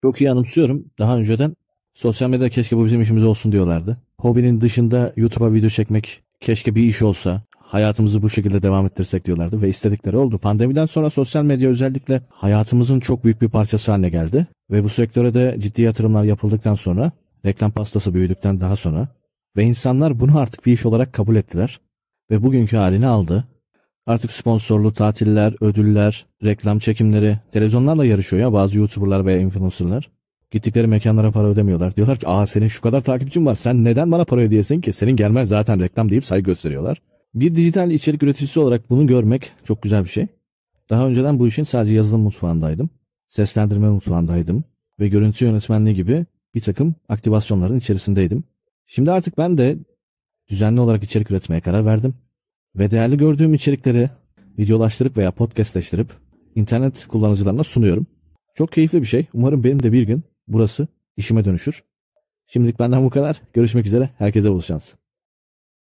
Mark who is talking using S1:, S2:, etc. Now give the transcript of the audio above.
S1: Çok iyi anımsıyorum. Daha önceden sosyal medyada keşke bu bizim işimiz olsun diyorlardı. Hobinin dışında YouTube'a video çekmek keşke bir iş olsa. Hayatımızı bu şekilde devam ettirsek diyorlardı ve istedikleri oldu. Pandemiden sonra sosyal medya özellikle hayatımızın çok büyük bir parçası haline geldi. Ve bu sektöre de ciddi yatırımlar yapıldıktan sonra, reklam pastası büyüdükten daha sonra ve insanlar bunu artık bir iş olarak kabul ettiler. Ve bugünkü halini aldı. Artık sponsorlu tatiller, ödüller, reklam çekimleri, televizyonlarla yarışıyor ya bazı YouTuber'lar veya influencer'lar. Gittikleri mekanlara para ödemiyorlar. Diyorlar ki senin şu kadar takipçin var. Sen neden bana para ödeyesin ki? Senin gelmen zaten reklam deyip saygı gösteriyorlar. Bir dijital içerik üreticisi olarak bunu görmek çok güzel bir şey. Daha önceden bu işin sadece yazılım mutfağındaydım. Seslendirme mutfağındaydım. Ve görüntü yönetmenliği gibi bir takım aktivasyonların içerisindeydim. Şimdi artık ben de düzenli olarak içerik üretmeye karar verdim. Ve değerli gördüğüm içerikleri videolaştırıp veya podcastleştirip internet kullanıcılarına sunuyorum. Çok keyifli bir şey. Umarım benim de bir gün burası işime dönüşür. Şimdilik benden bu kadar. Görüşmek üzere. Herkese bol şans.